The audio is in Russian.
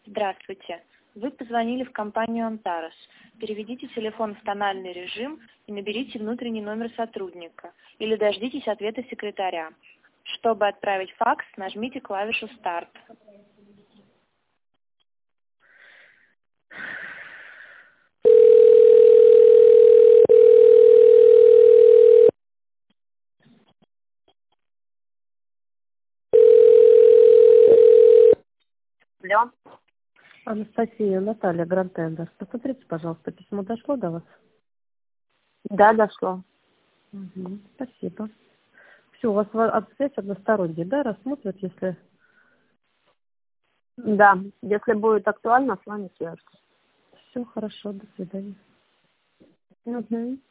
Здравствуйте. Вы позвонили в компанию «Антарес». Переведите телефон в тональный режим и наберите внутренний номер сотрудника. Или дождитесь ответа секретаря. Чтобы отправить факс, нажмите клавишу «Старт». Алло. Анастасия, Наталья, Гранд-Тендер. Посмотрите, пожалуйста, письмо дошло до вас? Да, дошло. Угу, спасибо. Все, у вас связь односторонняя, да, рассмотрят, если... Да, если будет актуально, с вами свяжусь. Все хорошо, до свидания. Угу.